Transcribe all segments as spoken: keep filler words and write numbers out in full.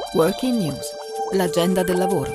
Working News, l'agenda del lavoro.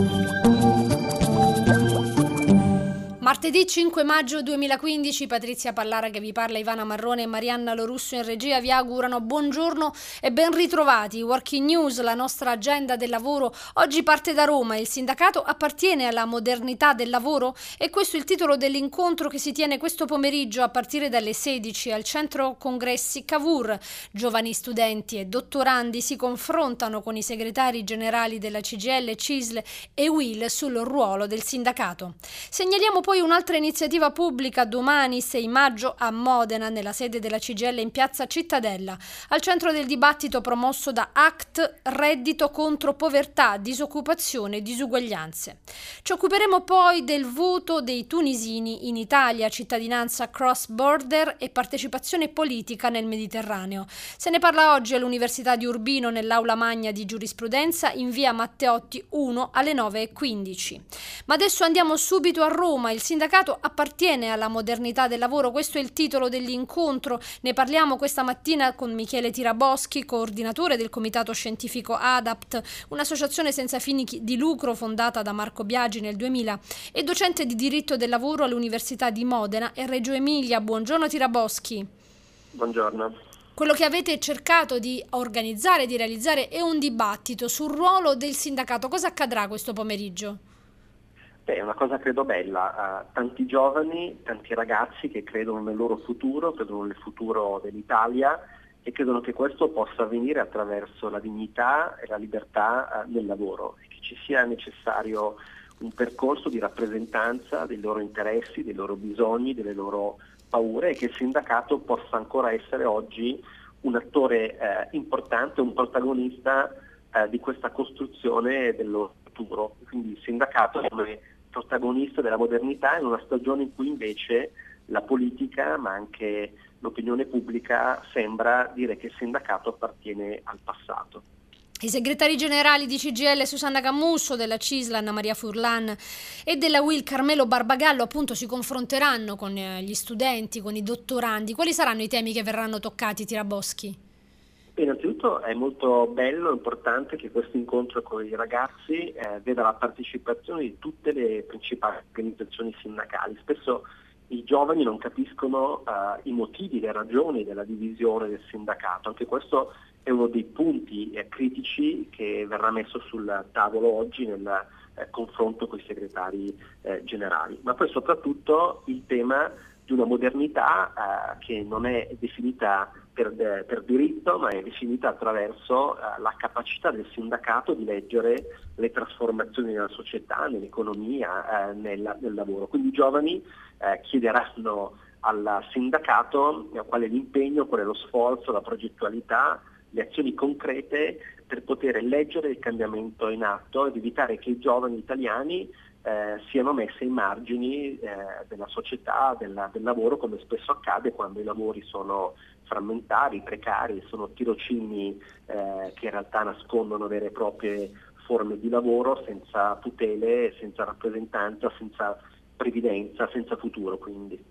Martedì cinque maggio duemilaquindici, Patrizia Pallara che vi parla, Ivana Marrone e Marianna Lorusso in regia vi augurano buongiorno e ben ritrovati. Working News, la nostra agenda del lavoro, oggi parte da Roma. Il sindacato appartiene alla modernità del lavoro? E questo è il titolo dell'incontro che si tiene questo pomeriggio a partire dalle sedici al centro congressi Cavour. Giovani studenti e dottorandi si confrontano con i segretari generali della C G I L, C I S L e U I L sul ruolo del sindacato. Segnaliamo poi un'altra iniziativa pubblica domani sei maggio a Modena, nella sede della C G I L in piazza Cittadella, al centro del dibattito promosso da A C T, reddito contro povertà, disoccupazione e disuguaglianze. Ci occuperemo poi del voto dei tunisini in Italia, cittadinanza cross border e partecipazione politica nel Mediterraneo. Se ne parla oggi all'Università di Urbino nell'aula magna di giurisprudenza in via Matteotti uno alle nove e quindici. Ma adesso andiamo subito a Roma. Il sindacato appartiene alla modernità del lavoro, questo è il titolo dell'incontro. Ne parliamo questa mattina con Michele Tiraboschi, coordinatore del comitato scientifico ADAPT, un'associazione senza fini di lucro fondata da Marco Biagi nel duemila e docente di diritto del lavoro all'Università di Modena e Reggio Emilia. Buongiorno Tiraboschi. Buongiorno. Quello che avete cercato di organizzare, di realizzare è un dibattito sul ruolo del sindacato. Cosa accadrà questo pomeriggio? Beh, è una cosa credo bella, uh, tanti giovani, tanti ragazzi che credono nel loro futuro, credono nel futuro dell'Italia e credono che questo possa avvenire attraverso la dignità e la libertà uh, nel lavoro e che ci sia necessario un percorso di rappresentanza dei loro interessi, dei loro bisogni, delle loro paure e che il sindacato possa ancora essere oggi un attore uh, importante, un protagonista uh, di questa costruzione del loro futuro. Quindi il sindacato come protagonista della modernità in una stagione in cui invece la politica ma anche l'opinione pubblica sembra dire che il sindacato appartiene al passato. I segretari generali di C G I L Susanna Camusso, della C I S L Anna Maria Furlan e della U I L Carmelo Barbagallo appunto si confronteranno con gli studenti, con i dottorandi. Quali saranno i temi che verranno toccati, Tiraboschi? Innanzitutto è molto bello e importante che questo incontro con i ragazzi eh, veda la partecipazione di tutte le principali organizzazioni sindacali. Spesso i giovani non capiscono eh, i motivi, le ragioni della divisione del sindacato. Anche questo è uno dei punti eh, critici che verrà messo sul tavolo oggi nel eh, confronto con i segretari eh, generali. Ma poi soprattutto il tema di una modernità eh, che non è definita per, de, per diritto, ma è definita attraverso eh, la capacità del sindacato di leggere le trasformazioni nella società, nell'economia, eh, nel, nel lavoro. Quindi i giovani eh, chiederanno al sindacato eh, qual è l'impegno, qual è lo sforzo, la progettualità, le azioni concrete per poter leggere il cambiamento in atto ed evitare che i giovani italiani Eh, siano messe ai margini eh, della società, della, del lavoro, come spesso accade quando i lavori sono frammentari, precari, sono tirocini eh, che in realtà nascondono vere e proprie forme di lavoro senza tutele, senza rappresentanza, senza previdenza, senza futuro quindi.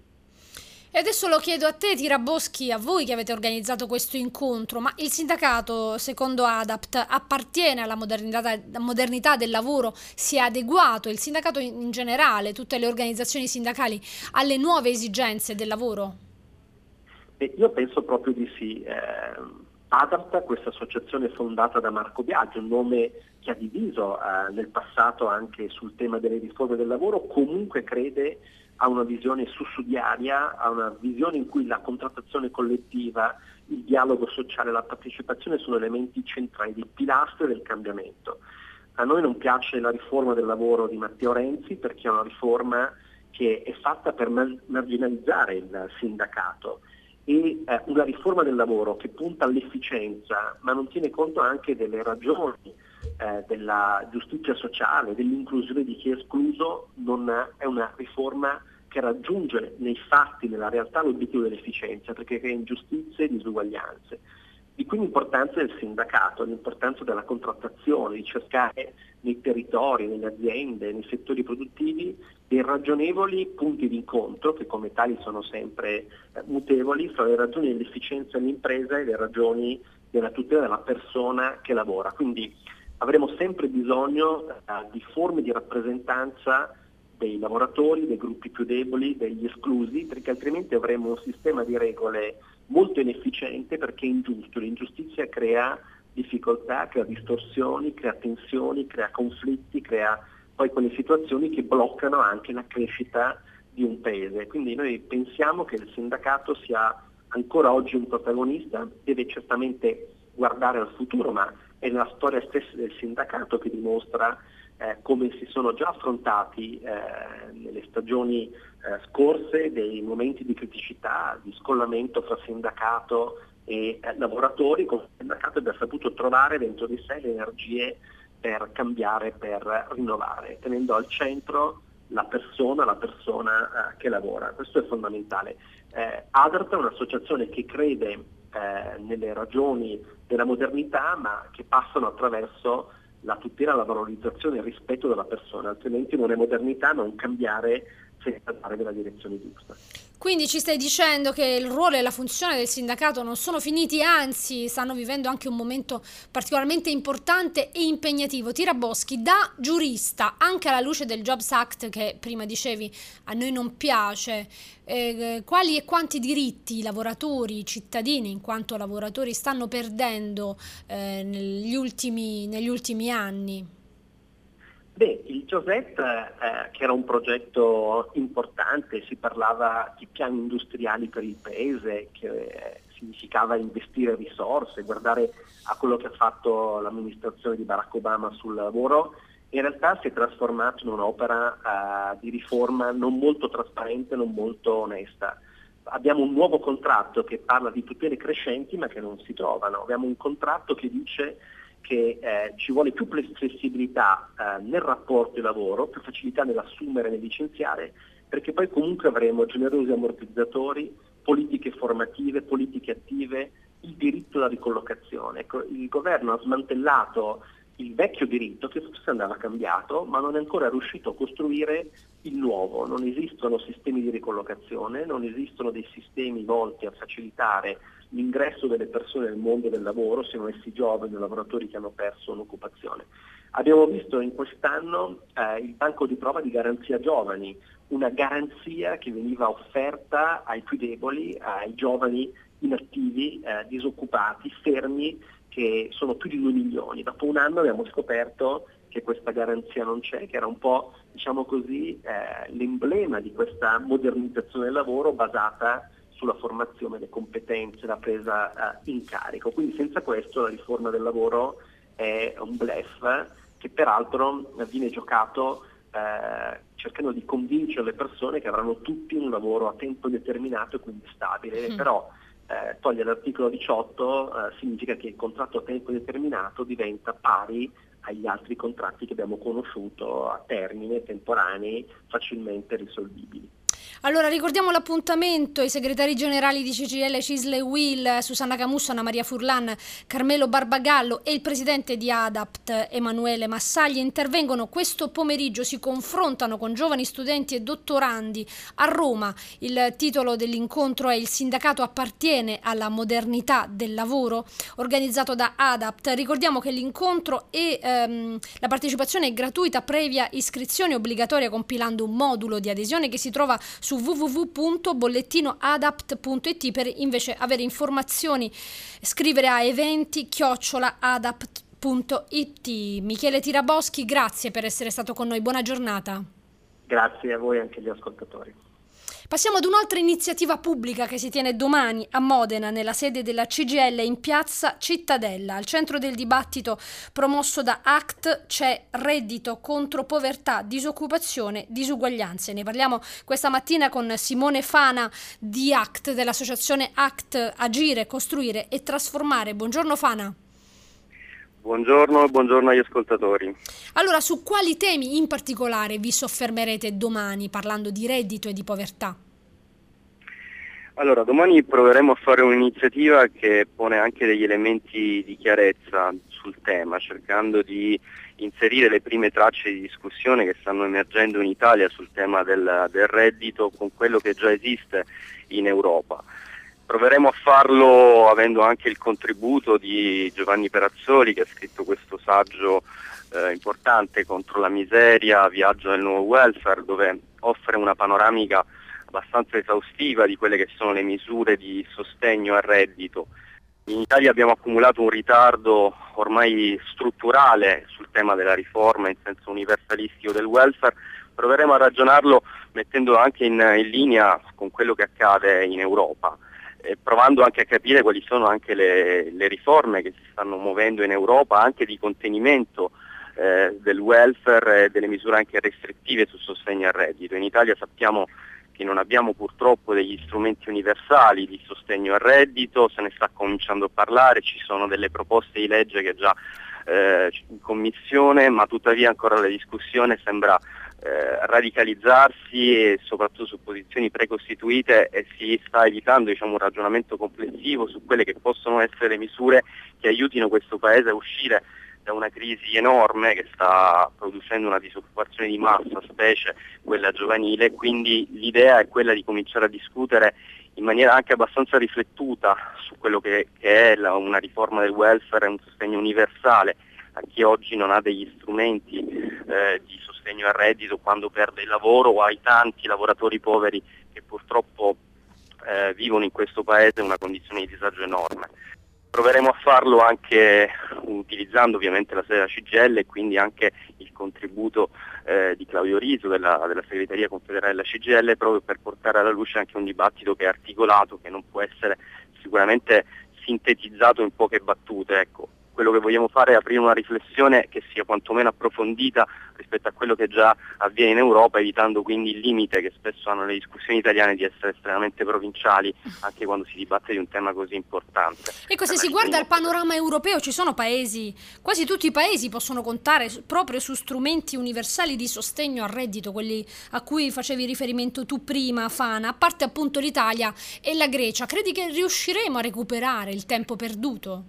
E adesso lo chiedo a te, Tiraboschi, a voi che avete organizzato questo incontro, ma il sindacato, secondo ADAPT, appartiene alla modernità, modernità del lavoro? Si è adeguato il sindacato in generale, tutte le organizzazioni sindacali, alle nuove esigenze del lavoro? E io penso proprio di sì. Eh, ADAPT, questa associazione fondata da Marco Biagi, un nome che ha diviso eh, nel passato anche sul tema delle riforme del lavoro, comunque crede a una visione sussidiaria, a una visione in cui la contrattazione collettiva, il dialogo sociale, la partecipazione sono elementi centrali, dei pilastri del cambiamento. A noi non piace la riforma del lavoro di Matteo Renzi perché è una riforma che è fatta per marginalizzare il sindacato e eh, una riforma del lavoro che punta all'efficienza ma non tiene conto anche delle ragioni eh, della giustizia sociale, dell'inclusione di chi è escluso, non è una riforma che raggiunge nei fatti, nella realtà, l'obiettivo dell'efficienza, perché crea ingiustizie e disuguaglianze. Di qui l'importanza del sindacato, l'importanza della contrattazione, di cercare nei territori, nelle aziende, nei settori produttivi dei ragionevoli punti di incontro, che come tali sono sempre eh, mutevoli, fra le ragioni dell'efficienza dell'impresa e le ragioni della tutela della persona che lavora. Quindi avremo sempre bisogno eh, di forme di rappresentanza dei lavoratori, dei gruppi più deboli, degli esclusi, perché altrimenti avremo un sistema di regole molto inefficiente, perché è ingiusto. L'ingiustizia crea difficoltà, crea distorsioni, crea tensioni, crea conflitti, crea poi quelle situazioni che bloccano anche la crescita di un paese. Quindi noi pensiamo che il sindacato sia ancora oggi un protagonista, deve certamente guardare al futuro, ma è la storia stessa del sindacato che dimostra eh, come si sono già affrontati eh, nelle stagioni eh, scorse dei momenti di criticità, di scollamento fra sindacato e eh, lavoratori, come il sindacato abbia saputo trovare dentro di sé le energie per cambiare, per rinnovare, tenendo al centro la persona, la persona eh, che lavora. Questo è fondamentale. Eh, ADAPT è un'associazione che crede eh, nelle ragioni della modernità, ma che passano attraverso la tutela, la valorizzazione e il rispetto della persona, altrimenti non è modernità non cambiare senza andare nella direzione giusta. Quindi ci stai dicendo che il ruolo e la funzione del sindacato non sono finiti, anzi stanno vivendo anche un momento particolarmente importante e impegnativo. Tiraboschi, da giurista, anche alla luce del Jobs Act che prima dicevi a noi non piace, eh, quali e quanti diritti i lavoratori, i cittadini in quanto lavoratori stanno perdendo eh, negli ultimi, negli ultimi anni? Beh, il Jobs Act, eh, che era un progetto importante, si parlava di piani industriali per il paese, che eh, significava investire risorse, guardare a quello che ha fatto l'amministrazione di Barack Obama sul lavoro, in realtà si è trasformato in un'opera eh, di riforma non molto trasparente, non molto onesta. Abbiamo un nuovo contratto che parla di tutele crescenti ma che non si trovano. Abbiamo un contratto che dice che eh, ci vuole più flessibilità eh, nel rapporto di lavoro, più facilità nell'assumere e nel licenziare, perché poi comunque avremo generosi ammortizzatori, politiche formative, politiche attive, il diritto alla ricollocazione. Ecco, il governo ha smantellato il vecchio diritto, che forse andava cambiato, ma non è ancora riuscito a costruire il nuovo. Non esistono sistemi di ricollocazione, non esistono dei sistemi volti a facilitare l'ingresso delle persone nel mondo del lavoro, siano essi giovani o lavoratori che hanno perso un'occupazione. Abbiamo visto in quest'anno eh, il banco di prova di garanzia giovani, una garanzia che veniva offerta ai più deboli, ai giovani inattivi, eh, disoccupati, fermi, che sono più di due milioni. Dopo un anno abbiamo scoperto che questa garanzia non c'è, che era un po', diciamo così, eh, l'emblema di questa modernizzazione del lavoro basata sulla formazione, le competenze, la presa eh, in carico. Quindi senza questo la riforma del lavoro è un bluff che peraltro viene giocato eh, cercando di convincere le persone che avranno tutti un lavoro a tempo determinato e quindi stabile, mm. però eh, togliere l'articolo diciotto eh, significa che il contratto a tempo determinato diventa pari agli altri contratti che abbiamo conosciuto a termine, temporanei, facilmente risolvibili. Allora ricordiamo l'appuntamento: i segretari generali di C G I L, Cisle Will, Susanna Camusso, Anna Maria Furlan, Carmelo Barbagallo e il presidente di ADAPT Emanuele Massaglia intervengono questo pomeriggio, si confrontano con giovani studenti e dottorandi a Roma. Il titolo dell'incontro è "Il sindacato appartiene alla modernità del lavoro", organizzato da ADAPT. Ricordiamo che l'incontro e ehm, la partecipazione è gratuita previa iscrizione obbligatoria compilando un modulo di adesione che si trova su w w w punto bollettino adapt punto i t. Per invece avere informazioni scrivere a eventi chiocciola adapt punto i t. Michele Tiraboschi, grazie per essere stato con noi, buona giornata. Grazie a voi e anche agli ascoltatori. Passiamo ad un'altra iniziativa pubblica che si tiene domani a Modena, nella sede della C G I L in piazza Cittadella. Al centro del dibattito promosso da A C T c'è reddito contro povertà, disoccupazione, disuguaglianze. Ne parliamo questa mattina con Simone Fana di A C T, dell'associazione A C T Agire, Costruire e Trasformare. Buongiorno Fana. Buongiorno, buongiorno agli ascoltatori. Allora, su quali temi in particolare vi soffermerete domani parlando di reddito e di povertà? Allora, domani proveremo a fare un'iniziativa che pone anche degli elementi di chiarezza sul tema, cercando di inserire le prime tracce di discussione che stanno emergendo in Italia sul tema del, del reddito con quello che già esiste in Europa. Proveremo a farlo avendo anche il contributo di Giovanni Perazzoli, che ha scritto questo saggio eh, importante contro la miseria, Viaggio nel nuovo welfare, dove offre una panoramica abbastanza esaustiva di quelle che sono le misure di sostegno al reddito. In Italia abbiamo accumulato un ritardo ormai strutturale sul tema della riforma in senso universalistico del welfare. Proveremo a ragionarlo mettendo anche in, in linea con quello che accade in Europa, eh, provando anche a capire quali sono anche le, le riforme che si stanno muovendo in Europa, anche di contenimento eh, del welfare e delle misure anche restrittive sul sostegno al reddito. In Italia sappiamo che non abbiamo purtroppo degli strumenti universali di sostegno al reddito, se ne sta cominciando a parlare, ci sono delle proposte di legge che già eh, in commissione, ma tuttavia ancora la discussione sembra eh, radicalizzarsi e soprattutto su posizioni precostituite, e si sta evitando, diciamo, un ragionamento complessivo su quelle che possono essere le misure che aiutino questo Paese a uscire da una crisi enorme che sta producendo una disoccupazione di massa, specie quella giovanile. Quindi l'idea è quella di cominciare a discutere in maniera anche abbastanza riflettuta su quello che, che è la, una riforma del welfare e un sostegno universale a chi oggi non ha degli strumenti eh, di sostegno al reddito quando perde il lavoro, o ai tanti lavoratori poveri che purtroppo eh, vivono in questo Paese una condizione di disagio enorme. Proveremo a farlo anche utilizzando ovviamente la sede della C G I L e quindi anche il contributo eh, di Claudio Riso della, della segreteria confederale della C G I L, proprio per portare alla luce anche un dibattito che è articolato, che non può essere sicuramente sintetizzato in poche battute. Ecco, quello che vogliamo fare è aprire una riflessione che sia quantomeno approfondita rispetto a quello che già avviene in Europa, evitando quindi il limite che spesso hanno le discussioni italiane di essere estremamente provinciali anche quando si dibatte di un tema così importante. Ecco, se si guarda al panorama europeo, ci sono paesi, quasi tutti i paesi possono contare proprio su strumenti universali di sostegno al reddito, quelli a cui facevi riferimento tu prima, Fana, a parte appunto l'Italia e la Grecia. Credi che riusciremo a recuperare il tempo perduto?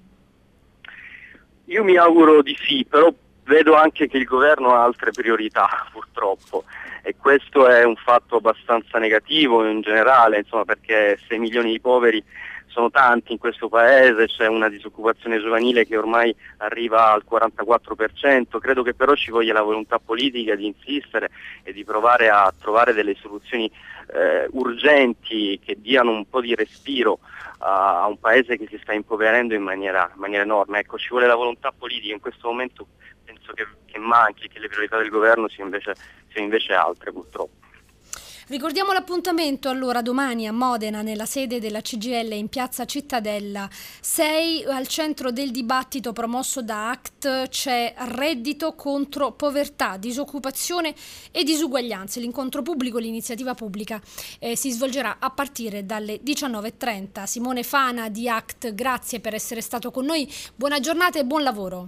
Io mi auguro di sì, però vedo anche che il governo ha altre priorità, purtroppo, e questo è un fatto abbastanza negativo in generale, insomma, perché sei milioni di poveri sono tanti in questo Paese, c'è una disoccupazione giovanile che ormai arriva al quarantaquattro per cento, credo che però ci voglia la volontà politica di insistere e di provare a trovare delle soluzioni eh, urgenti che diano un po' di respiro a, a un Paese che si sta impoverendo in maniera, in maniera enorme. Ecco, ci vuole la volontà politica, in questo momento penso che, che manchi, che le priorità del governo siano invece, siano invece altre, purtroppo. Ricordiamo l'appuntamento allora domani a Modena nella sede della C G I L in piazza Cittadella. Sei al centro del dibattito promosso da A C T c'è reddito contro povertà, disoccupazione e disuguaglianze. L'incontro pubblico, l'iniziativa pubblica eh, si svolgerà a partire dalle diciannove e trenta. Simone Fana di A C T, grazie per essere stato con noi. Buona giornata e buon lavoro.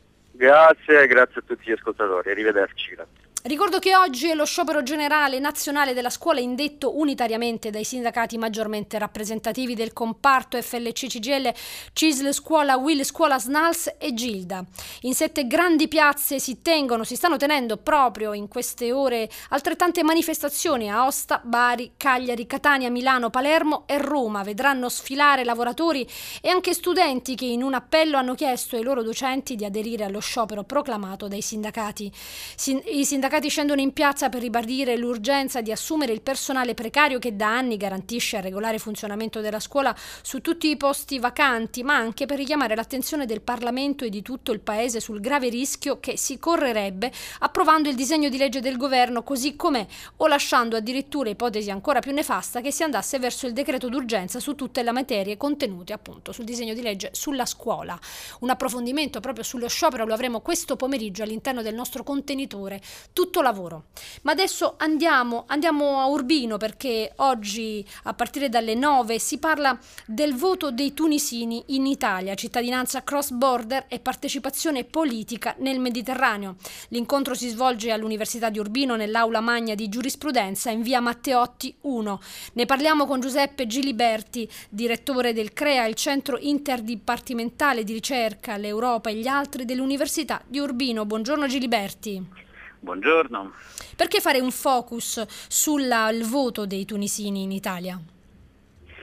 Grazie, grazie a tutti gli ascoltatori. Arrivederci. Grazie. Ricordo che oggi è lo sciopero generale nazionale della scuola indetto unitariamente dai sindacati maggiormente rappresentativi del comparto F L C C G I L, C I S L Scuola, U I L Scuola, S N A L S e Gilda. In sette grandi piazze si tengono, si stanno tenendo proprio in queste ore altrettante manifestazioni a Aosta, Bari, Cagliari, Catania, Milano, Palermo e Roma. Vedranno sfilare lavoratori e anche studenti che in un appello hanno chiesto ai loro docenti di aderire allo sciopero proclamato dai sindacati. Sin- I sindacati I sindacati scendono in piazza per ribadire l'urgenza di assumere il personale precario che da anni garantisce il regolare funzionamento della scuola su tutti i posti vacanti, ma anche per richiamare l'attenzione del Parlamento e di tutto il Paese sul grave rischio che si correrebbe approvando il disegno di legge del governo così com'è, o lasciando addirittura ipotesi ancora più nefasta che si andasse verso il decreto d'urgenza su tutte le materie contenute appunto sul disegno di legge sulla scuola. Un approfondimento proprio sullo sciopero lo avremo questo pomeriggio all'interno del nostro contenitore Tutto Lavoro. Ma adesso andiamo, andiamo a Urbino, perché oggi a partire dalle nove si parla del voto dei tunisini in Italia, cittadinanza cross border e partecipazione politica nel Mediterraneo. L'incontro si svolge all'Università di Urbino nell'aula magna di giurisprudenza in via Matteotti uno. Ne parliamo con Giuseppe Giliberti, direttore del C R E A, il centro interdipartimentale di ricerca, l'Europa e gli altri dell'Università di Urbino. Buongiorno Giliberti. Buongiorno. Perché fare un focus sul voto dei tunisini in Italia?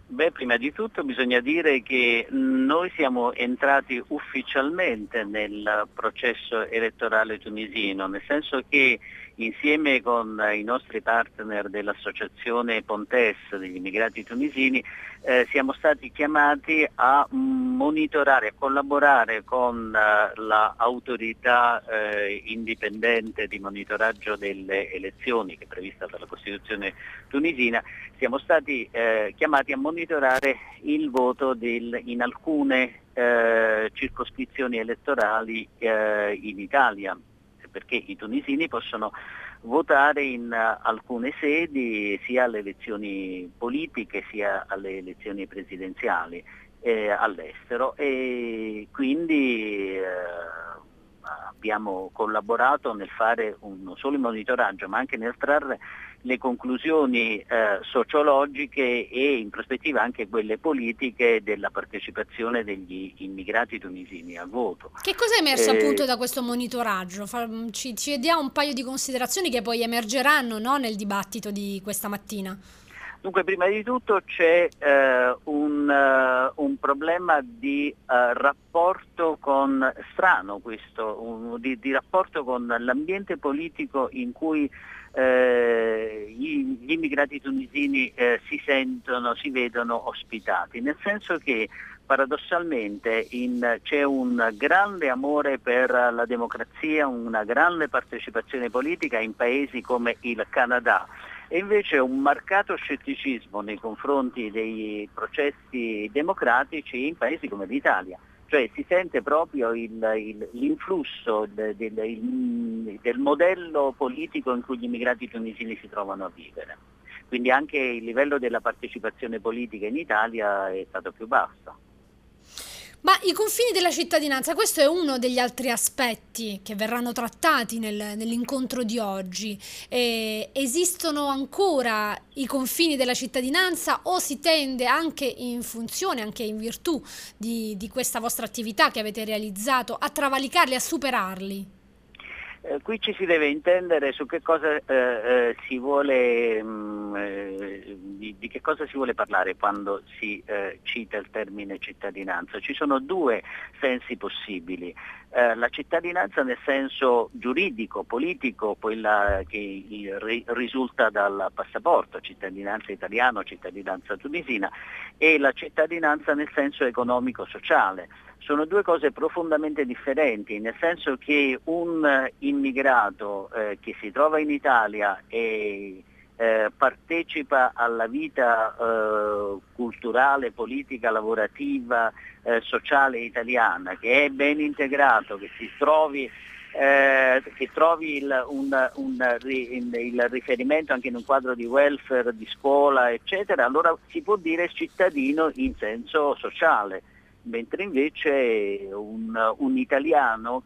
Beh, prima di tutto bisogna dire che noi siamo entrati ufficialmente nel processo elettorale tunisino, nel senso che insieme con i nostri partner dell'associazione Pontes degli immigrati tunisini eh, siamo stati chiamati a monitorare, a collaborare con eh, l'autorità eh, indipendente di monitoraggio delle elezioni che è prevista dalla Costituzione tunisina. Siamo stati eh, chiamati a monitorare il voto del, in alcune eh, circoscrizioni elettorali eh, in Italia, perché i tunisini possono votare in uh, alcune sedi sia alle elezioni politiche sia alle elezioni presidenziali eh, all'estero, e quindi eh, abbiamo collaborato nel fare un, non solo il monitoraggio ma anche nel trarre le conclusioni eh, sociologiche e in prospettiva anche quelle politiche della partecipazione degli immigrati tunisini al voto. Che cosa è emerso eh, appunto da questo monitoraggio? Fa, ci, ci diamo un paio di considerazioni che poi emergeranno, no, nel dibattito di questa mattina. Dunque, prima di tutto c'è eh, un, uh, un problema di uh, rapporto con, strano questo, un, di, di rapporto con l'ambiente politico in cui eh, gli, gli immigrati tunisini eh, si sentono, si vedono ospitati, nel senso che paradossalmente in, c'è un grande amore per la democrazia, una grande partecipazione politica in paesi come il Canada, e invece un marcato scetticismo nei confronti dei processi democratici in paesi come l'Italia. Cioè si sente proprio il, il, l'influsso de, de, de, il, del modello politico in cui gli immigrati tunisini si trovano a vivere. Quindi anche il livello della partecipazione politica in Italia è stato più basso. Ma i confini della cittadinanza, questo è uno degli altri aspetti che verranno trattati nel, nell'incontro di oggi. Eh, esistono ancora i confini della cittadinanza o si tende anche in funzione, anche in virtù di, di questa vostra attività che avete realizzato, a travalicarli, a superarli? Eh, qui ci si deve intendere su che cosa eh, eh, si vuole, mh, eh, di, di che cosa si vuole parlare quando si eh, cita il termine cittadinanza. Ci sono due sensi possibili. Eh, la cittadinanza nel senso giuridico, politico, quella che ri, risulta dal passaporto, cittadinanza italiano, cittadinanza tunisina, e la cittadinanza nel senso economico-sociale. Sono due cose profondamente differenti, nel senso che un immigrato eh, che si trova in Italia e eh, partecipa alla vita eh, culturale, politica, lavorativa, eh, sociale italiana, che è ben integrato, che si trovi, eh, che trovi il, un, un, il riferimento anche in un quadro di welfare, di scuola, eccetera, allora si può dire cittadino in senso sociale. Mentre invece un, un italiano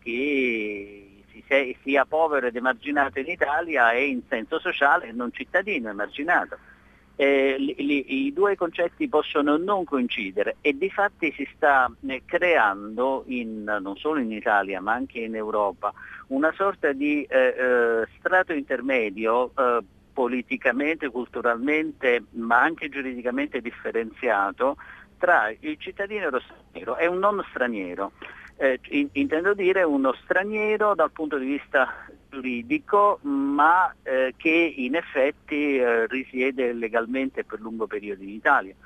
che si, sia povero ed emarginato in Italia è in senso sociale non cittadino, emarginato. Eh, li, li, I due concetti possono non coincidere e difatti si sta eh, creando, in, non solo in Italia ma anche in Europa, una sorta di eh, eh, strato intermedio eh, politicamente, culturalmente ma anche giuridicamente differenziato tra il cittadino e lo straniero. È un non straniero, eh, in, intendo dire uno straniero dal punto di vista giuridico, ma eh, che in effetti eh, risiede legalmente per lungo periodo in Italia.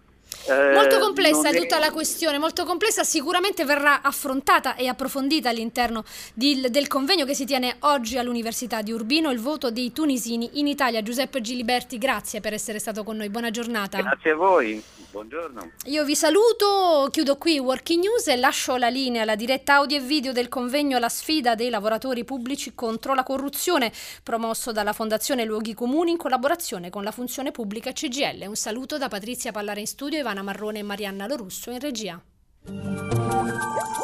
Eh, molto complessa è tutta è... la questione, molto complessa, sicuramente verrà affrontata e approfondita all'interno di, del convegno che si tiene oggi all'Università di Urbino, il voto dei tunisini in Italia. Giuseppe Giliberti, grazie per essere stato con noi, buona giornata. Grazie a voi, buongiorno. Io vi saluto, chiudo qui Working News e lascio la linea alla diretta audio e video del convegno La sfida dei lavoratori pubblici contro la corruzione, promosso dalla Fondazione Luoghi Comuni in collaborazione con la Funzione Pubblica C G I L. Un saluto da Patrizia Pallara in studio, Ivana Marrone e Marianna Lorusso in regia.